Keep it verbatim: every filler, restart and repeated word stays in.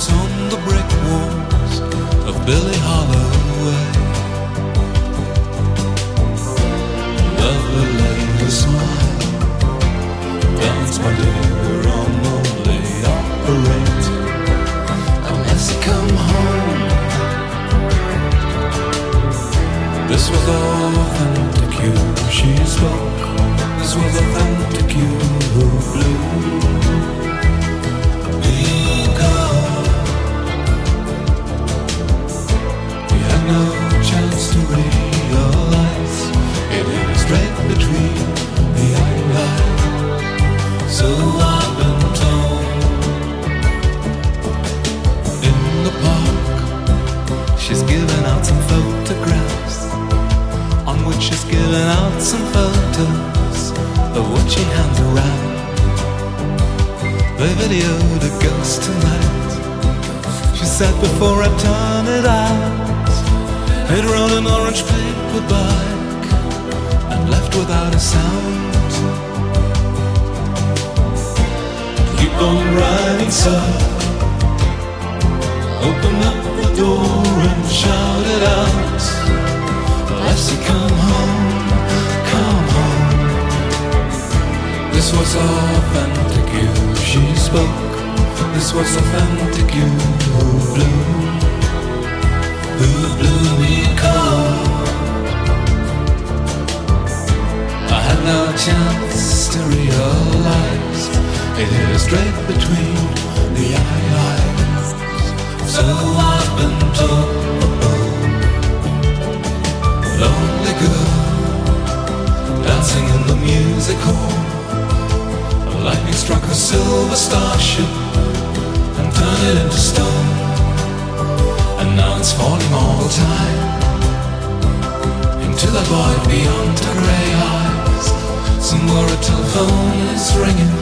notes on the brick walls of Billy Holloway. Lovely lady, smile, dance my dear, I'm only operate unless you come home. This was authentic you, she spoke. This was authentic you, blue. No chance to realize it is straight between the eyes. So I've been told. In the park, she's giving out some photographs, on which she's giving out some photos of what she hands around. They videoed a ghost tonight. She said before I turn it out, it rode an orange paper bike and left without a sound. Keep on riding, sir. Open up the door and shout it out. Lassie, come home, come home. This was authentic you, she spoke. This was authentic you, blue. Who blew me cold? I had no chance to realize it hit straight between the eyes. So I've been told. Lonely girl, dancing in the music hall. Lightning struck a silver starship and turned it into stone. And now it's falling all the time into the void beyond her grey eyes. Somewhere a telephone is ringing,